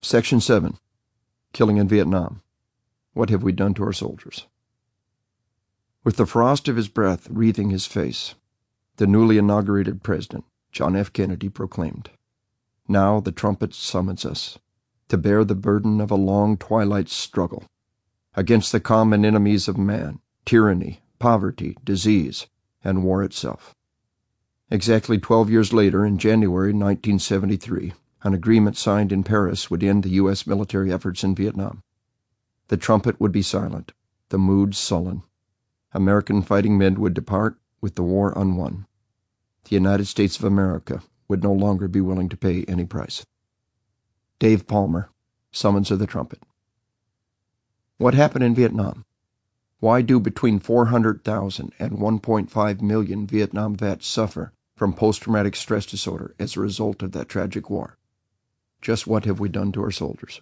Section 7. Killing in Vietnam. What have we done to our soldiers? With the frost of his breath wreathing his face, the newly inaugurated President, John F. Kennedy, proclaimed, "Now the trumpet summons us to bear the burden of a long twilight struggle against the common enemies of man, tyranny, poverty, disease, and war itself." Exactly 12 years later, in January 1973, an agreement signed in Paris would end the U.S. military efforts in Vietnam. The trumpet would be silent, the mood sullen. American fighting men would depart with the war unwon. The United States of America would no longer be willing to pay any price. Dave Palmer, Summons of the Trumpet. What happened in Vietnam? Why do between 400,000 and 1.5 million Vietnam vets suffer from post-traumatic stress disorder as a result of that tragic war? Just what have we done to our soldiers?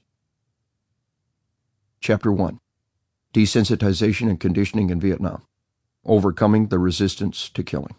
Chapter 1. Desensitization and Conditioning in Vietnam. Overcoming the resistance to killing.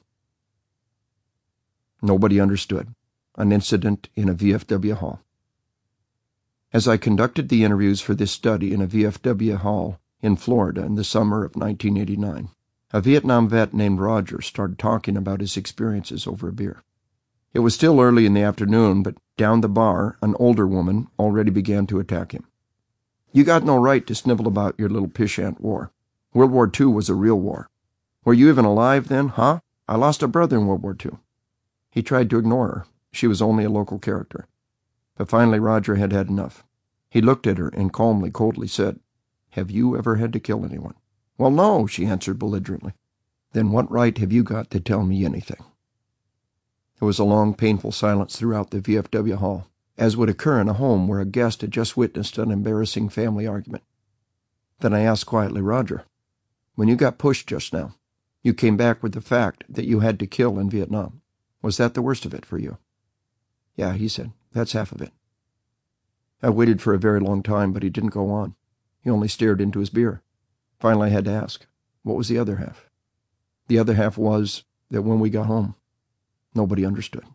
Nobody understood. An incident in a VFW hall. As I conducted the interviews for this study in a VFW hall in Florida in the summer of 1989, a Vietnam vet named Roger started talking about his experiences over a beer. It was still early in the afternoon, but down the bar, an older woman already began to attack him. "You got no right to snivel about your little pishant war. World War II was a real war. Were you even alive then, huh? I lost a brother in World War II. He tried to ignore her. She was only a local character. But finally Roger had had enough. He looked at her and calmly, coldly said, "Have you ever had to kill anyone?" "Well, no," she answered belligerently. "Then what right have you got to tell me anything?" There was a long, painful silence throughout the VFW hall, as would occur in a home where a guest had just witnessed an embarrassing family argument. Then I asked quietly, "Roger, when you got pushed just now, you came back with the fact that you had to kill in Vietnam. Was that the worst of it for you?" "Yeah," he said, "that's half of it." I waited for a very long time, but he didn't go on. He only stared into his beer. Finally, I had to ask, what was the other half? The other half was that when we got home, nobody understood.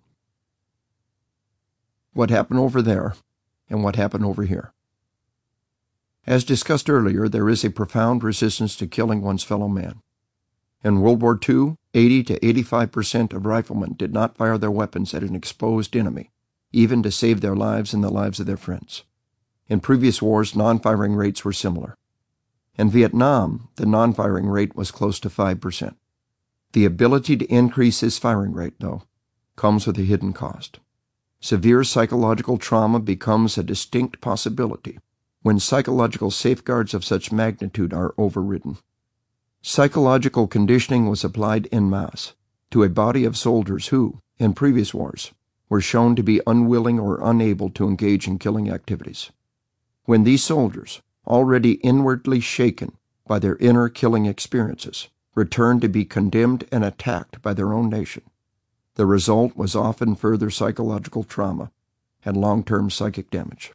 What happened over there and what happened over here? As discussed earlier, there is a profound resistance to killing one's fellow man. In World War II, 80 to 85% of riflemen did not fire their weapons at an exposed enemy, even to save their lives and the lives of their friends. In previous wars, non-firing rates were similar. In Vietnam, the non-firing rate was close to 5%. The ability to increase this firing rate, though, comes with a hidden cost. Severe psychological trauma becomes a distinct possibility when psychological safeguards of such magnitude are overridden. Psychological conditioning was applied en masse to a body of soldiers who, in previous wars, were shown to be unwilling or unable to engage in killing activities. When these soldiers, already inwardly shaken by their inner killing experiences, returned to be condemned and attacked by their own nation, the result was often further psychological trauma and long-term psychic damage.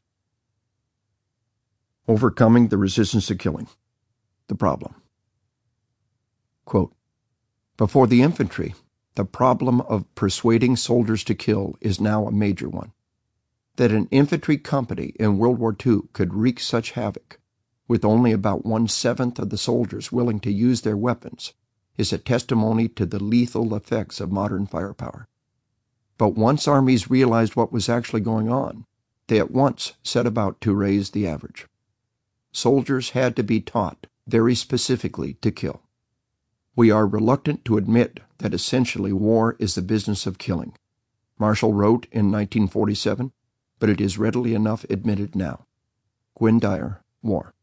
Overcoming the resistance to killing. The problem. Quote, "Before the infantry, the problem of persuading soldiers to kill is now a major one. That an infantry company in World War II could wreak such havoc with only about 1/7 of the soldiers willing to use their weapons is a testimony to the lethal effects of modern firepower. But once armies realized what was actually going on, they at once set about to raise the average. Soldiers had to be taught, very specifically, to kill. We are reluctant to admit that essentially war is the business of killing," Marshall wrote in 1947, but it is readily enough admitted now. Gwynne Dyer, War.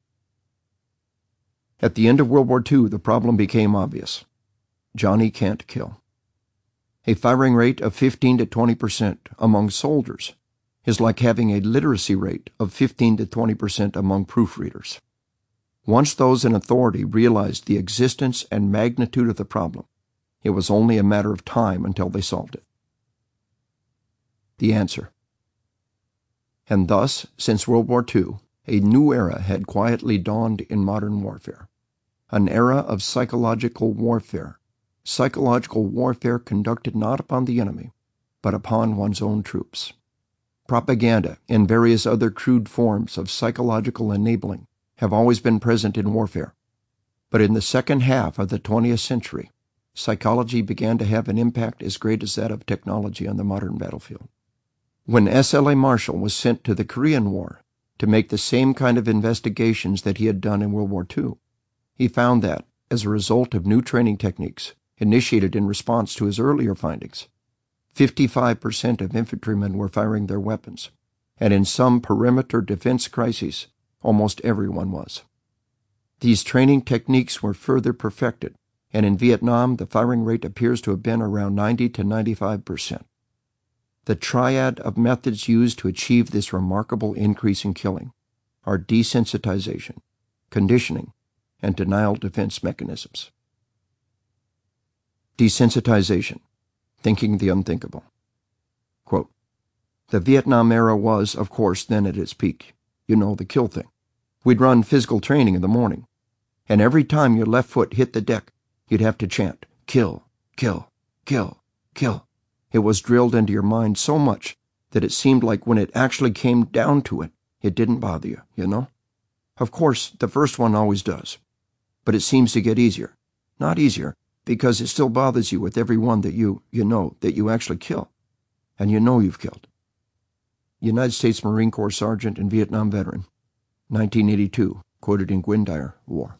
At the end of World War II, the problem became obvious. Johnny can't kill. A firing rate of 15 to 20% among soldiers is like having a literacy rate of 15 to 20% among proofreaders. Once those in authority realized the existence and magnitude of the problem, it was only a matter of time until they solved it. The answer. And thus, since World War II, a new era had quietly dawned in modern warfare. An era of psychological warfare conducted not upon the enemy, but upon one's own troops. Propaganda and various other crude forms of psychological enabling have always been present in warfare. But in the second half of the 20th century, psychology began to have an impact as great as that of technology on the modern battlefield. When S.L.A. Marshall was sent to the Korean War to make the same kind of investigations that he had done in World War II, he found that, as a result of new training techniques initiated in response to his earlier findings, 55% of infantrymen were firing their weapons, and in some perimeter defense crises, almost everyone was. These training techniques were further perfected, and in Vietnam the firing rate appears to have been around 90 to 95%. The triad of methods used to achieve this remarkable increase in killing are desensitization, conditioning, and denial defense mechanisms. Desensitization, thinking the unthinkable. Quote, "The Vietnam era was, of course, then at its peak. You know, the kill thing. We'd run physical training in the morning, and every time your left foot hit the deck, you'd have to chant, 'Kill, kill, kill, kill.' It was drilled into your mind so much that it seemed like when it actually came down to it, it didn't bother you, you know? Of course, the first one always does. But it seems to get easier. Not easier, because it still bothers you with every one that you know, that you actually kill. And you know you've killed." United States Marine Corps Sergeant and Vietnam veteran, 1982, quoted in Gwynne Dyer, War.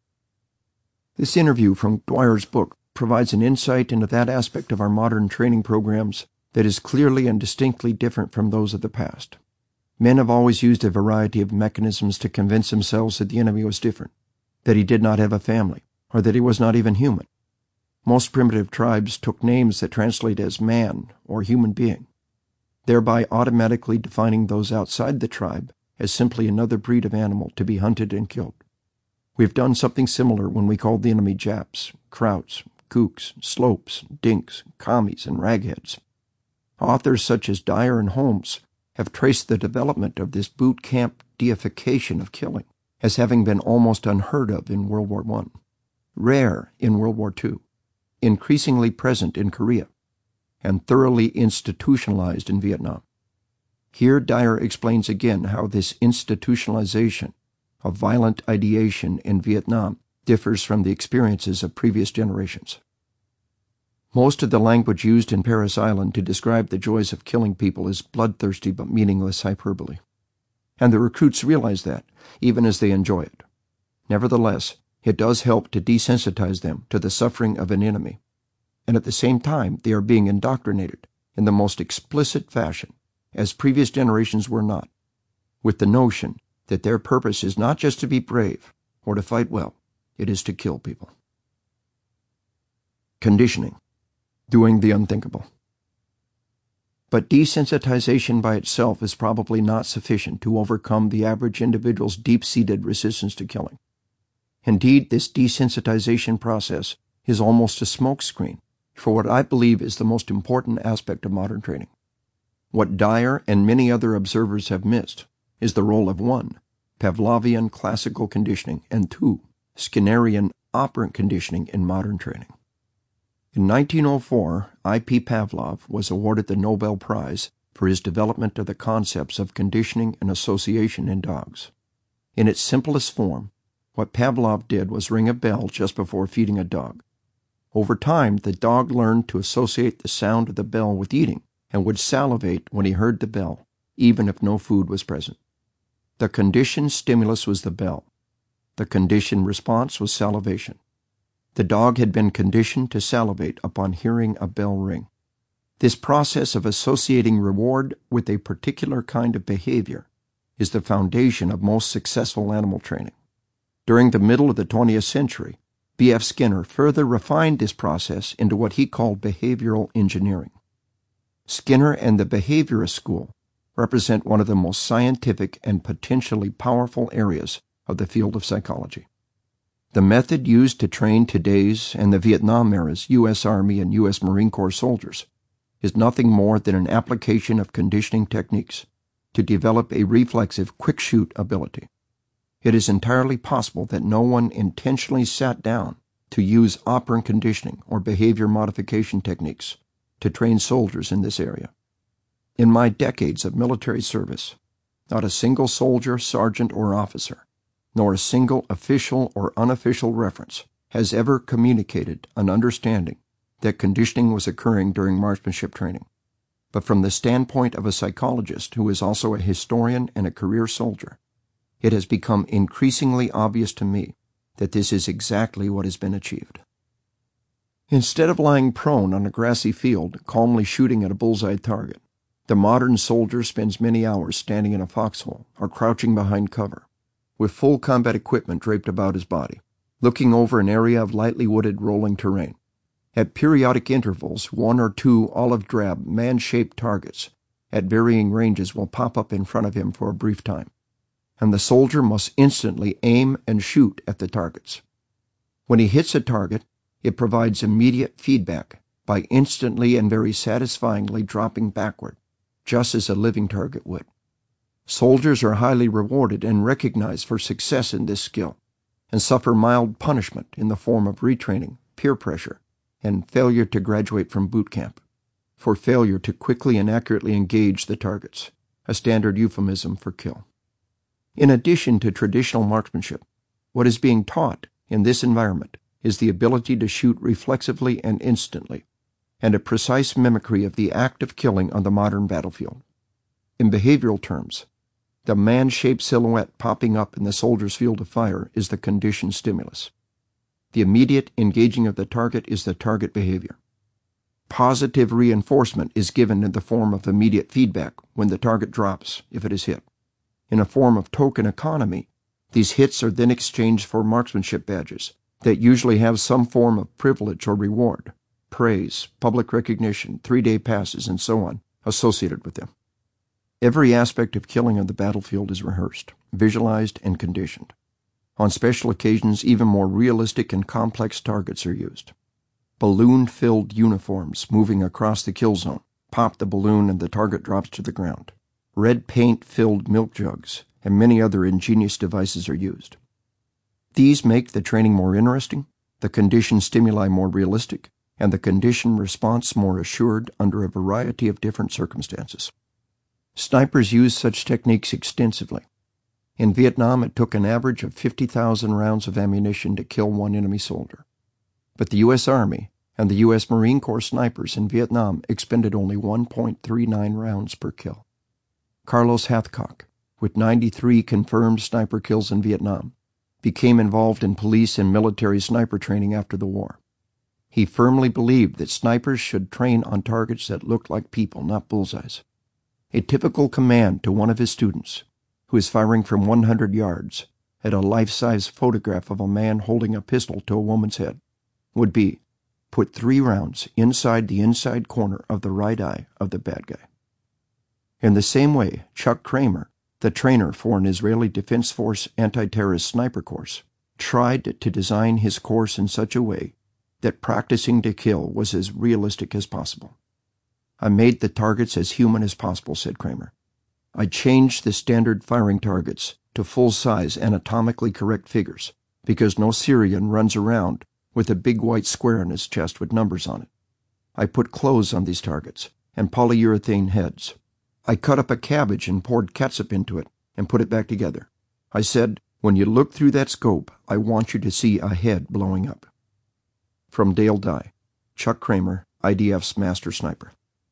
This interview from Dwyer's book provides an insight into that aspect of our modern training programs that is clearly and distinctly different from those of the past. Men have always used a variety of mechanisms to convince themselves that the enemy was different, that he did not have a family, or that he was not even human. Most primitive tribes took names that translate as man or human being, thereby automatically defining those outside the tribe as simply another breed of animal to be hunted and killed. We've done something similar when we called the enemy Japs, Krauts, Kooks, Slopes, Dinks, Commies, and Ragheads. Authors such as Dyer and Holmes have traced the development of this boot camp deification of killing as having been almost unheard of in World War I, rare in World War II, increasingly present in Korea, and thoroughly institutionalized in Vietnam. Here Dyer explains again how this institutionalization of violent ideation in Vietnam differs from the experiences of previous generations. Most of the language used in Parris Island to describe the joys of killing people is bloodthirsty but meaningless hyperbole. And the recruits realize that, even as they enjoy it. Nevertheless, it does help to desensitize them to the suffering of an enemy, and at the same time they are being indoctrinated in the most explicit fashion, as previous generations were not, with the notion that their purpose is not just to be brave or to fight well, it is to kill people. Conditioning, doing the unthinkable. But desensitization by itself is probably not sufficient to overcome the average individual's deep-seated resistance to killing. Indeed, this desensitization process is almost a smokescreen for what I believe is the most important aspect of modern training. What Dyer and many other observers have missed is the role of 1, Pavlovian classical conditioning, and 2, Skinnerian operant conditioning in modern training. In 1904, I.P. Pavlov was awarded the Nobel Prize for his development of the concepts of conditioning and association in dogs. In its simplest form, what Pavlov did was ring a bell just before feeding a dog. Over time, the dog learned to associate the sound of the bell with eating and would salivate when he heard the bell, even if no food was present. The conditioned stimulus was the bell. The conditioned response was salivation. The dog had been conditioned to salivate upon hearing a bell ring. This process of associating reward with a particular kind of behavior is the foundation of most successful animal training. During the middle of the 20th century, B.F. Skinner further refined this process into what he called behavioral engineering. Skinner and the behaviorist school represent one of the most scientific and potentially powerful areas of the field of psychology. The method used to train today's and the Vietnam era's U.S. Army and U.S. Marine Corps soldiers is nothing more than an application of conditioning techniques to develop a reflexive quick-shoot ability. It is entirely possible that no one intentionally sat down to use operant conditioning or behavior modification techniques to train soldiers in this area. In my decades of military service, not a single soldier, sergeant, or officer, nor a single official or unofficial reference has ever communicated an understanding that conditioning was occurring during marksmanship training. But from the standpoint of a psychologist who is also a historian and a career soldier, it has become increasingly obvious to me that this is exactly what has been achieved. Instead of lying prone on a grassy field, calmly shooting at a bullseye target, the modern soldier spends many hours standing in a foxhole or crouching behind cover, with full combat equipment draped about his body, looking over an area of lightly wooded rolling terrain. At periodic intervals, one or two olive-drab, man-shaped targets at varying ranges will pop up in front of him for a brief time, and the soldier must instantly aim and shoot at the targets. When he hits a target, it provides immediate feedback by instantly and very satisfyingly dropping backward, just as a living target would. Soldiers are highly rewarded and recognized for success in this skill, and suffer mild punishment in the form of retraining, peer pressure, and failure to graduate from boot camp, for failure to quickly and accurately engage the targets, a standard euphemism for kill. In addition to traditional marksmanship, what is being taught in this environment is the ability to shoot reflexively and instantly, and a precise mimicry of the act of killing on the modern battlefield. In behavioral terms, the man-shaped silhouette popping up in the soldier's field of fire is the conditioned stimulus. The immediate engaging of the target is the target behavior. Positive reinforcement is given in the form of immediate feedback when the target drops, if it is hit. In a form of token economy, these hits are then exchanged for marksmanship badges that usually have some form of privilege or reward, praise, public recognition, 3-day passes, and so on, associated with them. Every aspect of killing on the battlefield is rehearsed, visualized, and conditioned. On special occasions, even more realistic and complex targets are used. Balloon-filled uniforms moving across the kill zone pop the balloon and the target drops to the ground. Red paint-filled milk jugs and many other ingenious devices are used. These make the training more interesting, the conditioned stimuli more realistic, and the conditioned response more assured under a variety of different circumstances. Snipers use such techniques extensively. In Vietnam, it took an average of 50,000 rounds of ammunition to kill one enemy soldier. But the U.S. Army and the U.S. Marine Corps snipers in Vietnam expended only 1.39 rounds per kill. Carlos Hathcock, with 93 confirmed sniper kills in Vietnam, became involved in police and military sniper training after the war. He firmly believed that snipers should train on targets that looked like people, not bullseyes. A typical command to one of his students, who is firing from 100 yards at a life-size photograph of a man holding a pistol to a woman's head, would be, put 3 rounds inside the inside corner of the right eye of the bad guy. In the same way, Chuck Kramer, the trainer for an Israeli Defense Force anti-terrorist sniper course, tried to design his course in such a way that practicing to kill was as realistic as possible. I made the targets as human as possible, said Kramer. I changed the standard firing targets to full-size anatomically correct figures because no Syrian runs around with a big white square on his chest with numbers on it. I put clothes on these targets and polyurethane heads. I cut up a cabbage and poured ketchup into it and put it back together. I said, when you look through that scope, I want you to see a head blowing up. From Dale Dye, Chuck Kramer, IDF's master sniper.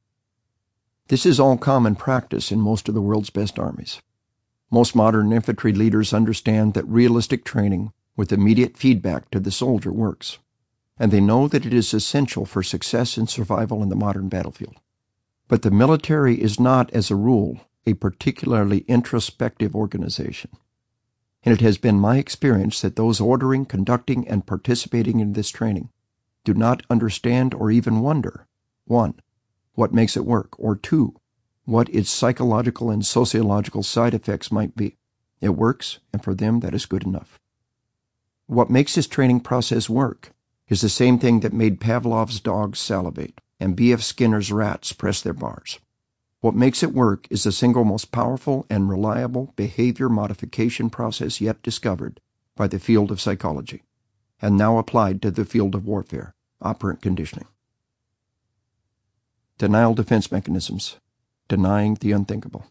This is all common practice in most of the world's best armies. Most modern infantry leaders understand that realistic training with immediate feedback to the soldier works, and they know that it is essential for success and survival in the modern battlefield. But the military is not, as a rule, a particularly introspective organization. And it has been my experience that those ordering, conducting, and participating in this training do not understand or even wonder, 1, what makes it work, or 2, what its psychological and sociological side effects might be. It works, and for them that is good enough. What makes this training process work is the same thing that made Pavlov's dogs salivate and B.F. Skinner's rats press their bars. What makes it work is the single most powerful and reliable behavior modification process yet discovered by the field of psychology, and now applied to the field of warfare, operant conditioning. Denial defense mechanisms, denying the unthinkable.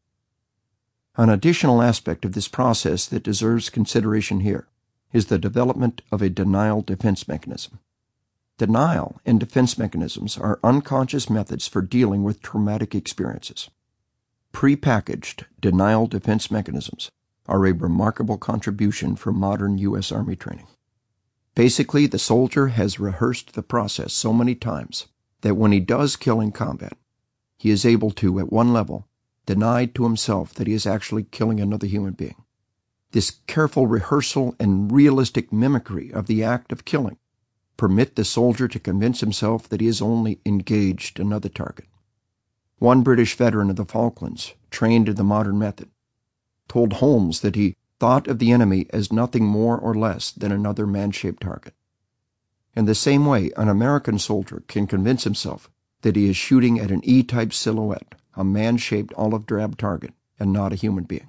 An additional aspect of this process that deserves consideration here is the development of a denial defense mechanism. Denial and defense mechanisms are unconscious methods for dealing with traumatic experiences. Prepackaged denial defense mechanisms are a remarkable contribution from modern U.S. Army training. Basically, the soldier has rehearsed the process so many times that when he does kill in combat, he is able to, at one level, deny to himself that he is actually killing another human being. This careful rehearsal and realistic mimicry of the act of killing permit the soldier to convince himself that he has only engaged another target. One British veteran of the Falklands, trained in the modern method, told Holmes that he thought of the enemy as nothing more or less than another man-shaped target. In the same way, an American soldier can convince himself that he is shooting at an E-type silhouette, a man-shaped olive-drab target, and not a human being.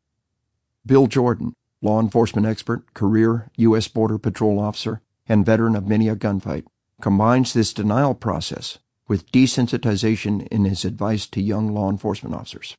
Bill Jordan, law enforcement expert, career U.S. Border Patrol officer, and veteran of many a gunfight, combines this denial process with desensitization in his advice to young law enforcement officers.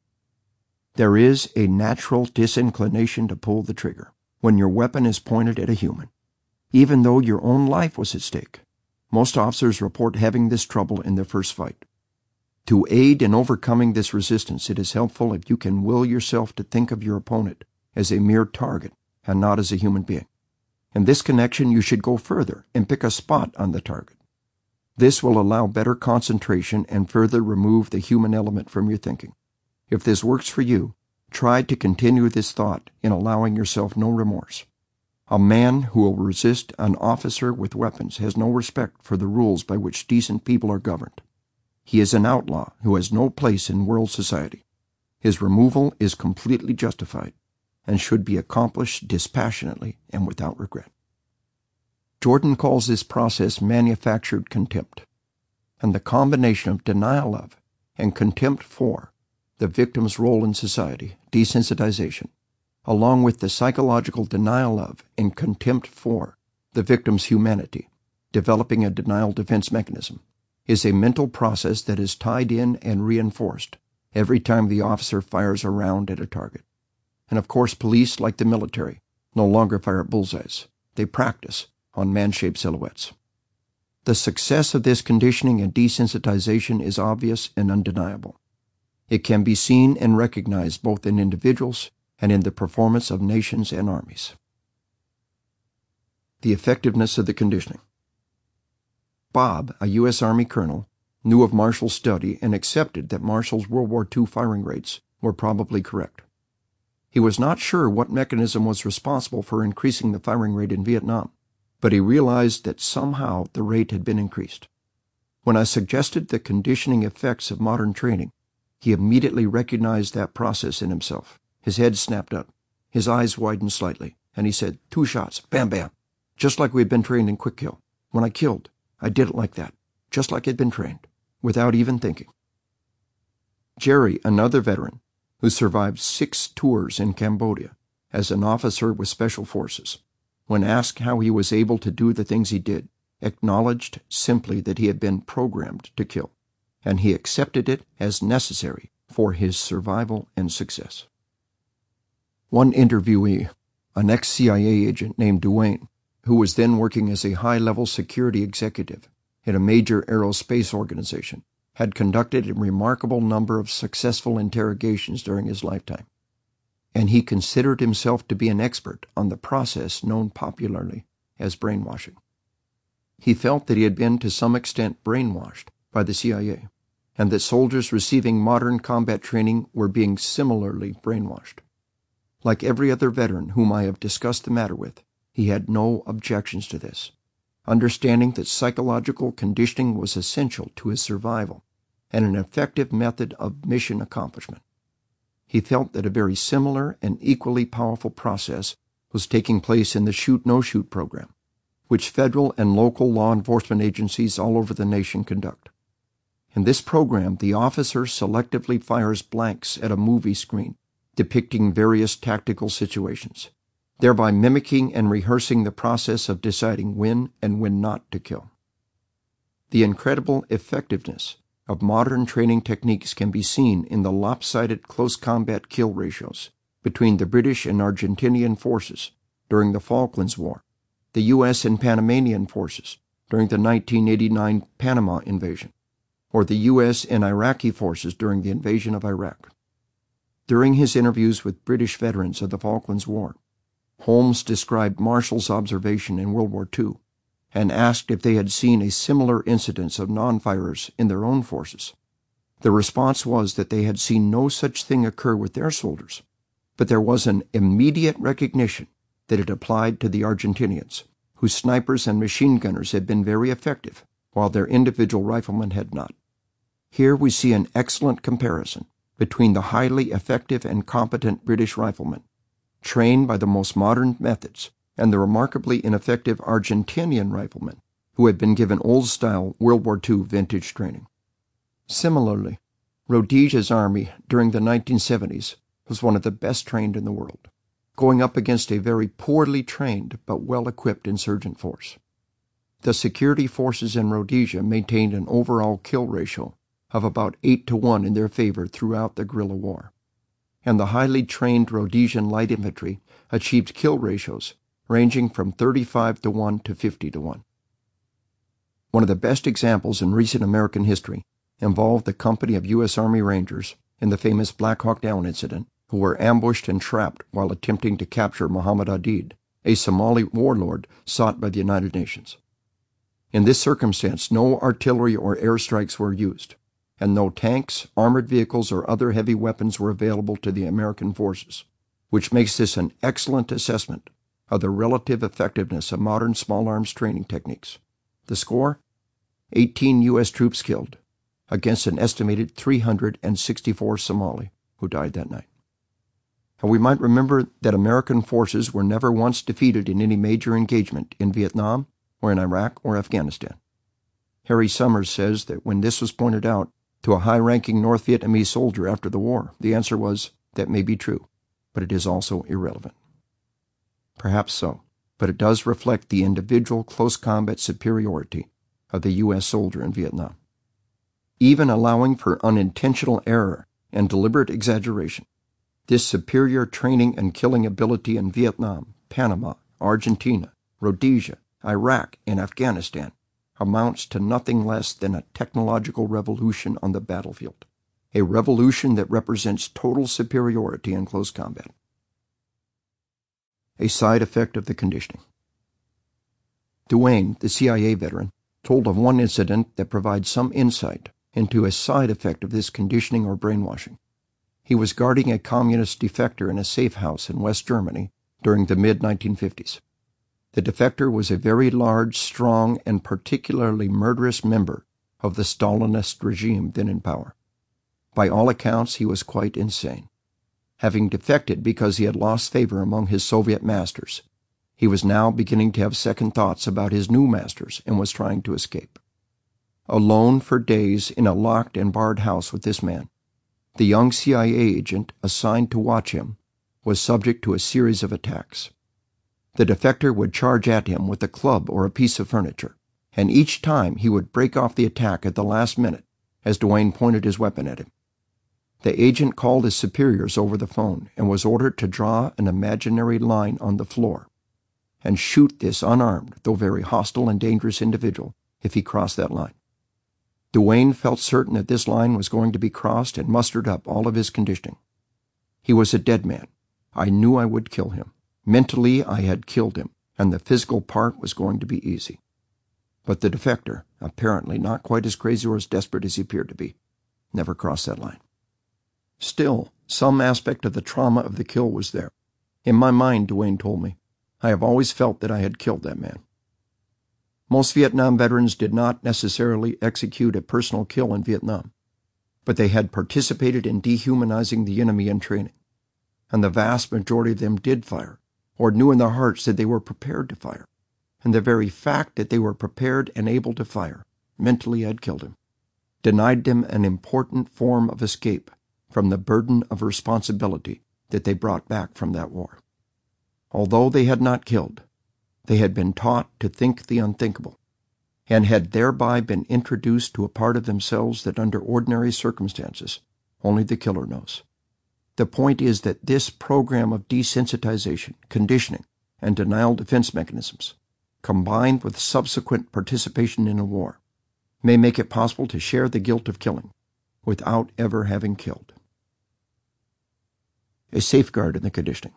There is a natural disinclination to pull the trigger when your weapon is pointed at a human, even though your own life was at stake. Most officers report having this trouble in their first fight. To aid in overcoming this resistance, it is helpful if you can will yourself to think of your opponent as a mere target and not as a human being. In this connection, you should go further and pick a spot on the target. This will allow better concentration and further remove the human element from your thinking. If this works for you, try to continue this thought in allowing yourself no remorse. A man who will resist an officer with weapons has no respect for the rules by which decent people are governed. He is an outlaw who has no place in world society. His removal is completely justified and should be accomplished dispassionately and without regret. Jordan calls this process manufactured contempt, and the combination of denial of and contempt for the victim's role in society, desensitization, along with the psychological denial of and contempt for the victim's humanity, developing a denial defense mechanism, is a mental process that is tied in and reinforced every time the officer fires a round at a target. And of course, police, like the military, no longer fire at bullseyes. They practice on man-shaped silhouettes. The success of this conditioning and desensitization is obvious and undeniable. It can be seen and recognized both in individuals and in the performance of nations and armies. The effectiveness of the conditioning. Bob, a U.S. Army colonel, knew of Marshall's study and accepted that Marshall's World War II firing rates were probably correct. He was not sure what mechanism was responsible for increasing the firing rate in Vietnam, but he realized that somehow the rate had been increased. When I suggested the conditioning effects of modern training, he immediately recognized that process in himself. His head snapped up, his eyes widened slightly, and he said, 2 shots, bam, bam, just like we had been trained in quick kill. When I killed, I did it like that, just like I'd been trained, without even thinking. Jerry, another veteran, who survived 6 tours in Cambodia as an officer with Special Forces, when asked how he was able to do the things he did, acknowledged simply that he had been programmed to kill, and he accepted it as necessary for his survival and success. One interviewee, an ex-CIA agent named Duane, who was then working as a high-level security executive in a major aerospace organization, had conducted a remarkable number of successful interrogations during his lifetime, and he considered himself to be an expert on the process known popularly as brainwashing. He felt that he had been to some extent brainwashed by the CIA, and that soldiers receiving modern combat training were being similarly brainwashed. Like every other veteran whom I have discussed the matter with, he had no objections to this, understanding that psychological conditioning was essential to his survival and an effective method of mission accomplishment. He felt that a very similar and equally powerful process was taking place in the shoot-no-shoot program, which federal and local law enforcement agencies all over the nation conduct. In this program, the officer selectively fires blanks at a movie screen depicting various tactical situations, thereby mimicking and rehearsing the process of deciding when and when not to kill. The incredible effectiveness of modern training techniques can be seen in the lopsided close combat kill ratios between the British and Argentinian forces during the Falklands War, the U.S. and Panamanian forces during the 1989 Panama invasion, or the U.S. and Iraqi forces during the invasion of Iraq. During his interviews with British veterans of the Falklands War, Holmes described Marshall's observation in World War II and asked if they had seen a similar incidence of non-firers in their own forces. The response was that they had seen no such thing occur with their soldiers, but there was an immediate recognition that it applied to the Argentinians, whose snipers and machine gunners had been very effective, while their individual riflemen had not. Here we see an excellent comparison between the highly effective and competent British riflemen, trained by the most modern methods, and the remarkably ineffective Argentinian riflemen, who had been given old-style World War II vintage training. Similarly, Rhodesia's army during the 1970s was one of the best trained in the world, going up against a very poorly trained but well-equipped insurgent force. The security forces in Rhodesia maintained an overall kill ratio of about 8-1 in their favor throughout the guerrilla war, and the highly trained Rhodesian light infantry achieved kill ratios ranging from 35-1 to 50-1. One of the best examples in recent American history involved the company of U.S. Army Rangers in the famous Black Hawk Down incident, who were ambushed and trapped while attempting to capture Muhammad Aidid, a Somali warlord sought by the United Nations. In this circumstance, no artillery or airstrikes were used, and no tanks, armored vehicles, or other heavy weapons were available to the American forces, which makes this an excellent assessment of the relative effectiveness of modern small arms training techniques. The score? 18 U.S. troops killed, against an estimated 364 Somali who died that night. And we might remember that American forces were never once defeated in any major engagement in Vietnam or in Iraq or Afghanistan. Harry Summers says that when this was pointed out to a high-ranking North Vietnamese soldier after the war, the answer was, that may be true, but it is also irrelevant. Perhaps so, but it does reflect the individual close combat superiority of the U.S. soldier in Vietnam. Even allowing for unintentional error and deliberate exaggeration, this superior training and killing ability in Vietnam, Panama, Argentina, Rhodesia, Iraq, and Afghanistan amounts to nothing less than a technological revolution on the battlefield, a revolution that represents total superiority in close combat. A side effect of the conditioning. Duane, the CIA veteran, told of one incident that provides some insight into a side effect of this conditioning or brainwashing. He was guarding a communist defector in a safe house in West Germany during the mid-1950s. The defector was a very large, strong, and particularly murderous member of the Stalinist regime then in power. By all accounts, he was quite insane. Having defected because he had lost favor among his Soviet masters, he was now beginning to have second thoughts about his new masters and was trying to escape. Alone for days in a locked and barred house with this man, the young CIA agent assigned to watch him was subject to a series of attacks. The defector would charge at him with a club or a piece of furniture, and each time he would break off the attack at the last minute as Duane pointed his weapon at him. The agent called his superiors over the phone and was ordered to draw an imaginary line on the floor and shoot this unarmed, though very hostile and dangerous individual if he crossed that line. Duane felt certain that this line was going to be crossed and mustered up all of his conditioning. He was a dead man. I knew I would kill him. Mentally, I had killed him, and the physical part was going to be easy. But the defector, apparently not quite as crazy or as desperate as he appeared to be, never crossed that line. Still, some aspect of the trauma of the kill was there. In my mind, Duane told me, I have always felt that I had killed that man. Most Vietnam veterans did not necessarily execute a personal kill in Vietnam, but they had participated in dehumanizing the enemy in training, and the vast majority of them did fire, or knew in their hearts that they were prepared to fire, and the very fact that they were prepared and able to fire mentally had killed him, denied them an important form of escape from the burden of responsibility that they brought back from that war. Although they had not killed, they had been taught to think the unthinkable, and had thereby been introduced to a part of themselves that under ordinary circumstances only the killer knows. The point is that this program of desensitization, conditioning, and denial defense mechanisms, combined with subsequent participation in a war, may make it possible to share the guilt of killing without ever having killed. A safeguard in the conditioning.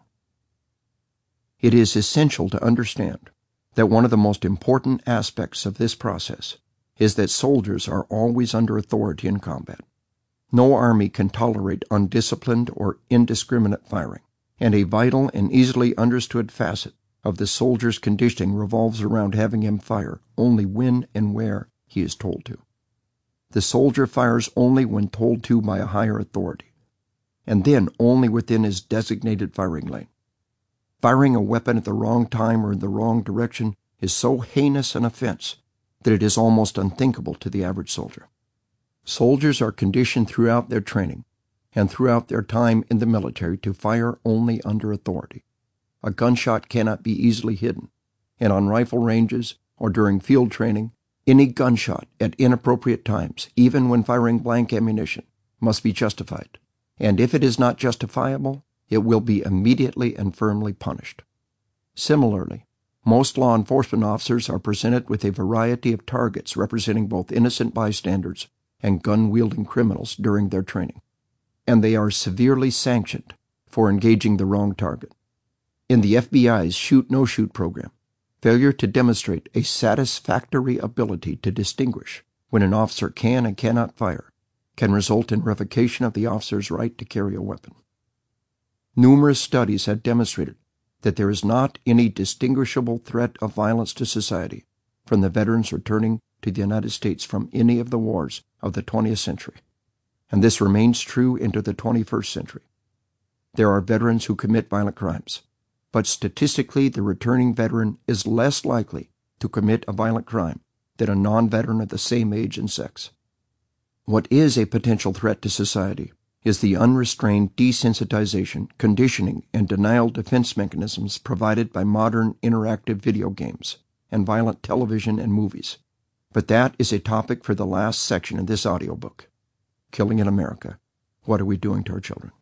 It is essential to understand that one of the most important aspects of this process is that soldiers are always under authority in combat. No army can tolerate undisciplined or indiscriminate firing, and a vital and easily understood facet of the soldier's conditioning revolves around having him fire only when and where he is told to. The soldier fires only when told to by a higher authority, and then only within his designated firing lane. Firing a weapon at the wrong time or in the wrong direction is so heinous an offense that it is almost unthinkable to the average soldier. Soldiers are conditioned throughout their training and throughout their time in the military to fire only under authority. A gunshot cannot be easily hidden, and on rifle ranges or during field training, any gunshot at inappropriate times, even when firing blank ammunition, must be justified, and if it is not justifiable, it will be immediately and firmly punished. Similarly, most law enforcement officers are presented with a variety of targets representing both innocent bystanders and gun-wielding criminals during their training, and they are severely sanctioned for engaging the wrong target. In the FBI's shoot-no-shoot program, failure to demonstrate a satisfactory ability to distinguish when an officer can and cannot fire can result in revocation of the officer's right to carry a weapon. Numerous studies have demonstrated that there is not any distinguishable threat of violence to society from the veterans returning to the United States from any of the wars of the 20th century, and this remains true into the 21st century. There are veterans who commit violent crimes, but statistically the returning veteran is less likely to commit a violent crime than a non-veteran of the same age and sex. What is a potential threat to society is the unrestrained desensitization, conditioning, and denial defense mechanisms provided by modern interactive video games and violent television and movies. But that is a topic for the last section of this audiobook. Killing in America. What are we doing to our children?